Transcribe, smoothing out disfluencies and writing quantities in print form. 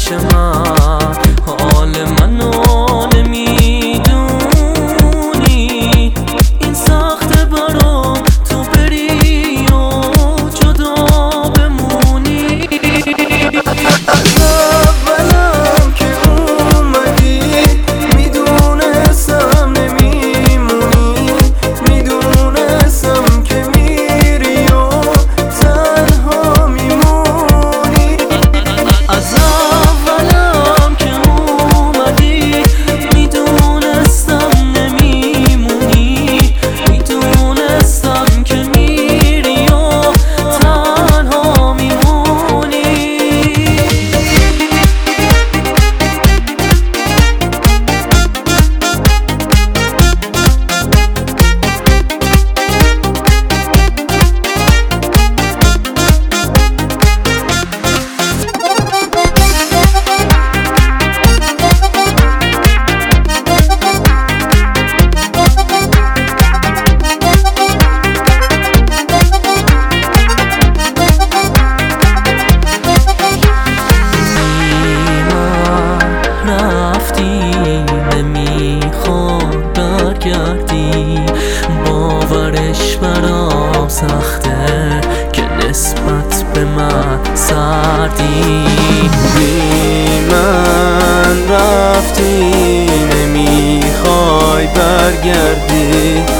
پیش من، حال منو نمیدونی. این سخته برام تو بری و جدا بمونی. از اولم که اومدی میدونستم نمیمونی، میدونستم که میری و تنها میمونی. از اولم که اومدی میدونستم نمیمونی، میدونستم که میری و تنها میمونی. باورش برام سخته که نسبت به من سردی. بی من رفتی نمیخوای برگردی،